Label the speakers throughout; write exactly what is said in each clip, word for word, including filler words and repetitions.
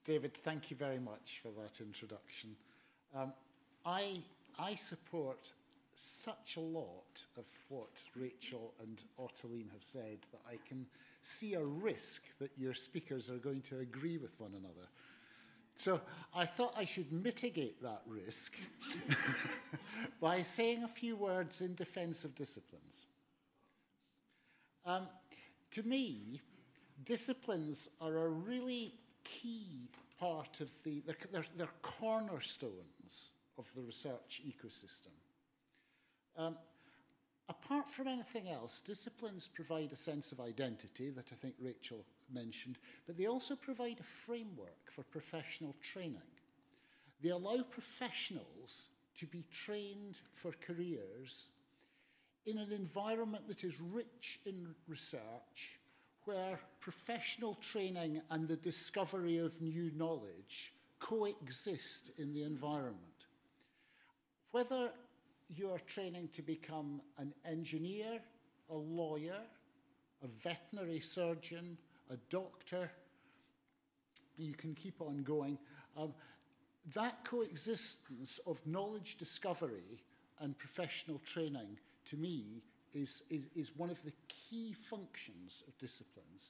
Speaker 1: David, thank you very much for that introduction. Um, I, I support such a lot of what Rachel and Ottoline have said that I can see a risk that your speakers are going to agree with one another. So I thought I should mitigate that risk by saying a few words in defense of disciplines. Um, to me, disciplines are a really key part of the, they're, they're, they're cornerstones of the research ecosystem. Um, apart from anything else, disciplines provide a sense of identity that I think Rachel mentioned, but they also provide a framework for professional training. They allow professionals to be trained for careers in an environment that is rich in research, where professional training and the discovery of new knowledge coexist in the environment. Whether you are training to become an engineer, a lawyer, a veterinary surgeon, a doctor, you can keep on going. Um, that coexistence of knowledge discovery and professional training, to me, is, is, is one of the key functions of disciplines.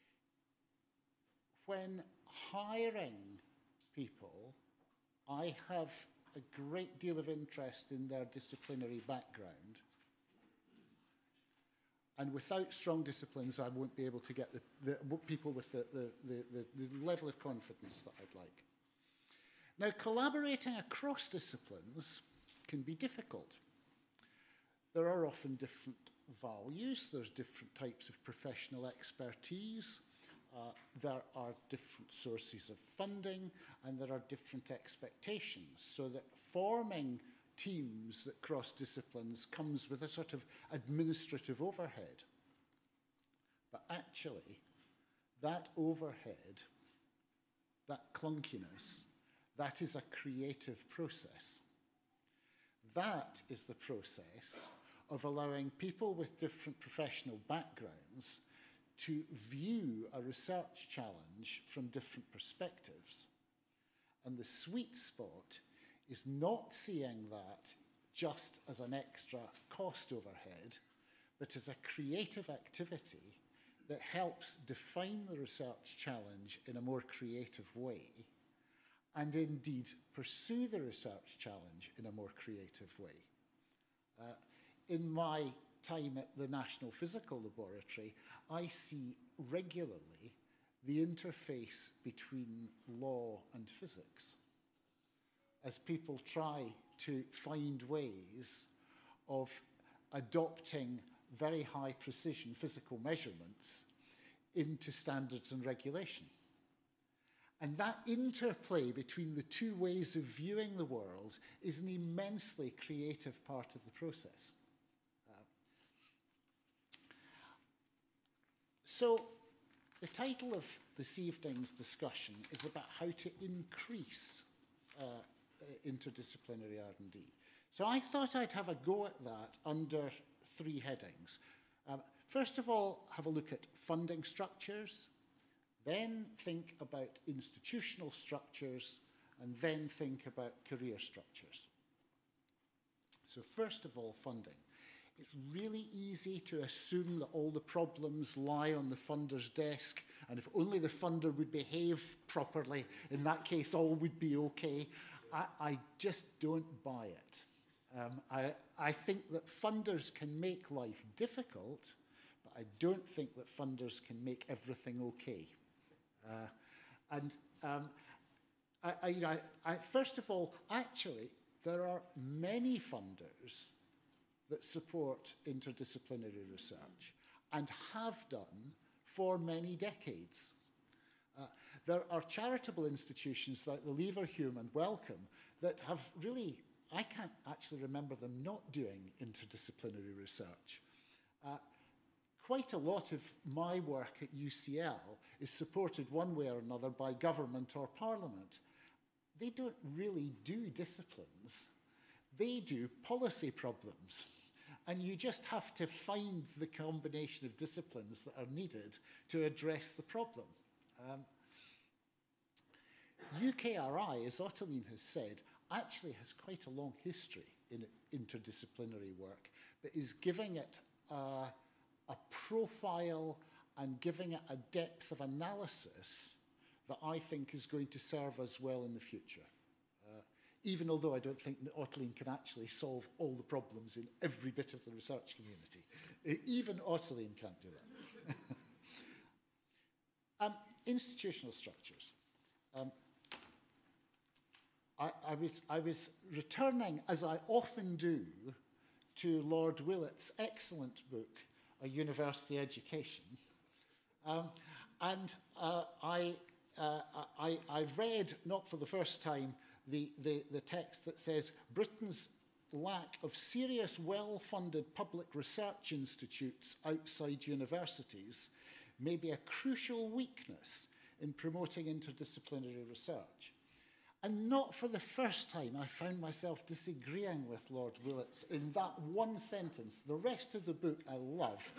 Speaker 1: When hiring people, I have a great deal of interest in their disciplinary background. And without strong disciplines, I won't be able to get the, the people with the, the, the, the, the level of confidence that I'd like. Now, collaborating across disciplines can be difficult. There are often different values, there's different types of professional expertise, uh, there are different sources of funding, and there are different expectations, so that forming teams that cross disciplines comes with a sort of administrative overhead. But actually, that overhead, that clunkiness, that is a creative process. That is the process of allowing people with different professional backgrounds to view a research challenge from different perspectives. And the sweet spot is not seeing that just as an extra cost overhead, but as a creative activity that helps define the research challenge in a more creative way, and indeed pursue the research challenge in a more creative way. Uh, in my time at the National Physical Laboratory, I see regularly the interface between law and physics as people try to find ways of adopting very high precision physical measurements into standards and regulation. And that interplay between the two ways of viewing the world is an immensely creative part of the process. Uh, so the title of this evening's discussion is about how to increase uh, interdisciplinary R and D. So I thought I'd have a go at that under three headings. Um, first of all, have a look at funding structures, then think about institutional structures, and then think about career structures. So first of all, funding. It's really easy to assume that all the problems lie on the funder's desk, and if only the funder would behave properly, in that case, all would be okay. I, I just don't buy it. Um, I, I think that funders can make life difficult, but I don't think that funders can make everything okay. Uh, and um, I, I, you know, I, I, first of all, actually, there are many funders that support interdisciplinary research and have done for many decades. Uh, there are charitable institutions like the Leverhulme and Wellcome that have really, I can't actually remember them not doing interdisciplinary research. Uh, quite a lot of my work at U C L is supported one way or another by government or parliament. They don't really do disciplines. They do policy problems. And you just have to find the combination of disciplines that are needed to address the problem. Um, U K R I, as Ottoline has said, actually has quite a long history in interdisciplinary work, but is giving it uh, a profile and giving it a depth of analysis that I think is going to serve us well in the future. Uh, even although I don't think that Ottoline can actually solve all the problems in every bit of the research community. Even Ottoline can't do that. um, institutional structures. Um, I, I, was, I was returning, as I often do, to Lord Willett's excellent book, A University Education. Um, and uh, I, uh, I, I read, not for the first time, the, the, the text that says, Britain's lack of serious, well-funded public research institutes outside universities may be a crucial weakness in promoting interdisciplinary research. And not for the first time, I found myself disagreeing with Lord Willetts in that one sentence. The rest of the book I love.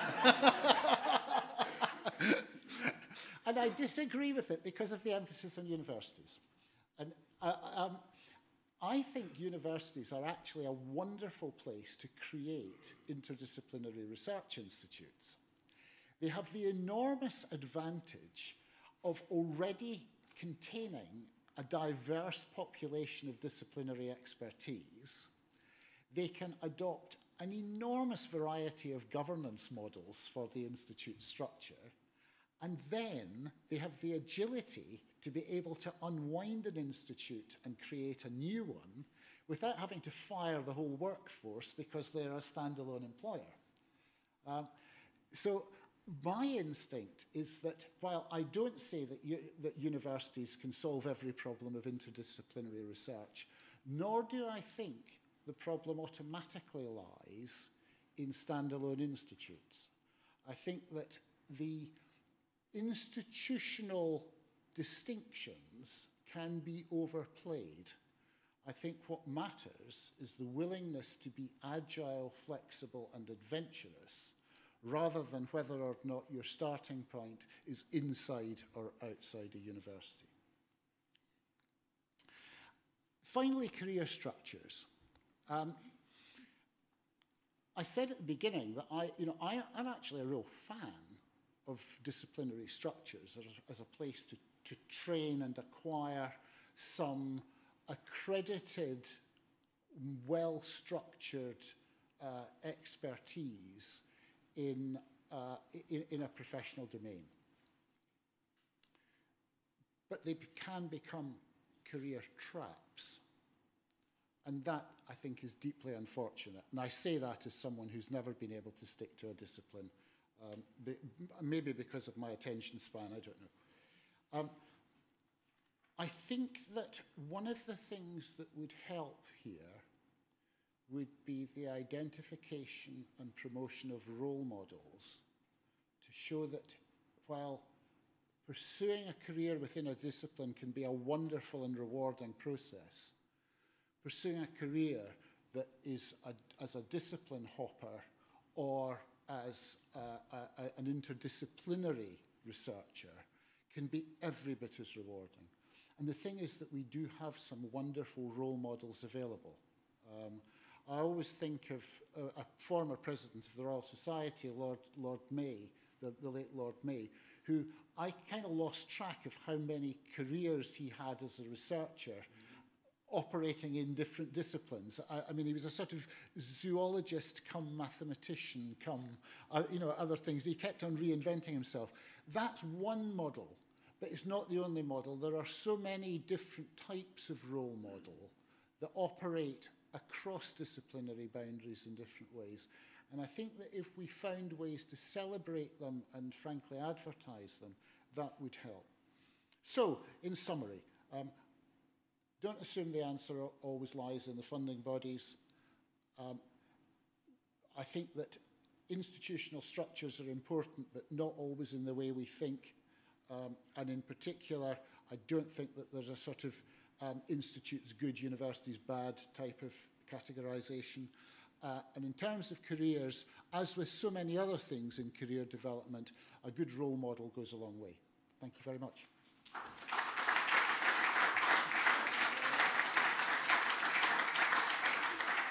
Speaker 1: And I disagree with it because of the emphasis on universities. And uh, um, I think universities are actually a wonderful place to create interdisciplinary research institutes. They have the enormous advantage of already containing a diverse population of disciplinary expertise. They can adopt an enormous variety of governance models for the institute structure, and then they have the agility to be able to unwind an institute and create a new one without having to fire the whole workforce because they're a standalone employer. Um, so my instinct is that while I don't say that, that universities can solve every problem of interdisciplinary research, nor do I think the problem automatically lies in standalone institutes. I think that the institutional distinctions can be overplayed. I think what matters is the willingness to be agile, flexible, and adventurous, rather than whether or not your starting point is inside or outside a university. Finally, career structures. Um, I said at the beginning that I, you know, I, I'm actually a real fan of disciplinary structures as, as a place to, to train and acquire some accredited, well-structured uh, expertise in, uh, in, in a professional domain. But they can become career traps. And that, I think, is deeply unfortunate. And I say that as someone who's never been able to stick to a discipline, um, be, maybe because of my attention span, I don't know. Um, I think that one of the things that would help here would be the identification and promotion of role models to show that while pursuing a career within a discipline can be a wonderful and rewarding process, pursuing a career that is a, as a discipline hopper or as a, a, an interdisciplinary researcher can be every bit as rewarding. And the thing is that we do have some wonderful role models available. Um, I always think of a, a former president of the Royal Society, Lord, Lord May, the, the late Lord May, who I kind of lost track of how many careers he had as a researcher, mm-hmm. operating in different disciplines. I, I mean, he was a sort of zoologist come mathematician come, uh, you know, other things. He kept on reinventing himself. That's one model, but it's not the only model. There are so many different types of role model that operate across disciplinary boundaries in different ways. And I think that if we found ways to celebrate them and frankly advertise them, that would help. So, in summary, um, don't assume the answer always lies in the funding bodies. Um, I think that institutional structures are important, but not always in the way we think. Um, and in particular, I don't think that there's a sort of um, institutes good, universities bad type of categorization. Uh, and in terms of careers, as with so many other things in career development, a good role model goes a long way. Thank you very much.